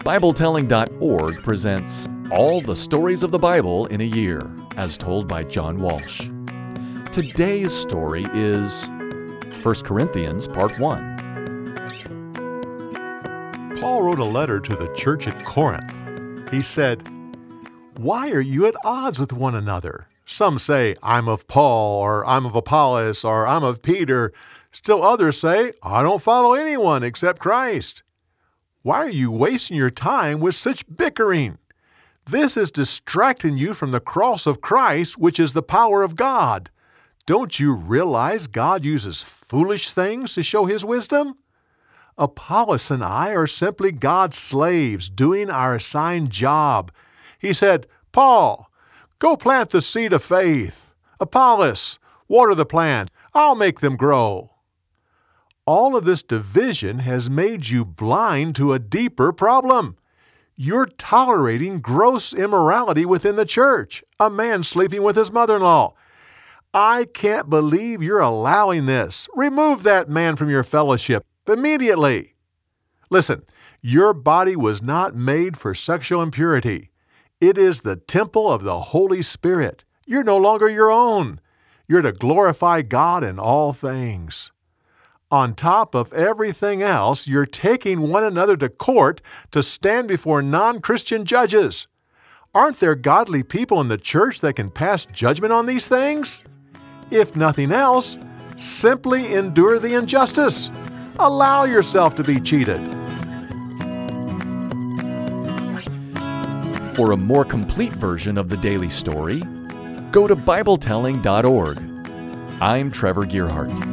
BibleTelling.org presents All the Stories of the Bible in a Year, as told by John Walsh. Today's story is 1 Corinthians Part 1. Paul wrote a letter to the church at Corinth. He said, "Why are you at odds with one another? Some say, 'I'm of Paul,' or 'I'm of Apollos,' or 'I'm of Peter.' Still others say, 'I don't follow anyone except Christ.' Why are you wasting your time with such bickering? This is distracting you from the cross of Christ, which is the power of God. Don't you realize God uses foolish things to show His wisdom? Apollos and I are simply God's slaves doing our assigned job." He said, "Paul, go plant the seed of faith. Apollos, water the plant. I'll make them grow." All of this division has made you blind to a deeper problem. You're tolerating gross immorality within the church, a man sleeping with his mother-in-law. I can't believe you're allowing this. Remove that man from your fellowship immediately. Listen, your body was not made for sexual impurity. It is the temple of the Holy Spirit. You're no longer your own. You're to glorify God in all things. On top of everything else, you're taking one another to court to stand before non-Christian judges. Aren't there godly people in the church that can pass judgment on these things? If nothing else, simply endure the injustice. Allow yourself to be cheated. For a more complete version of the daily story, go to BibleTelling.org. I'm Trevor Gearhart.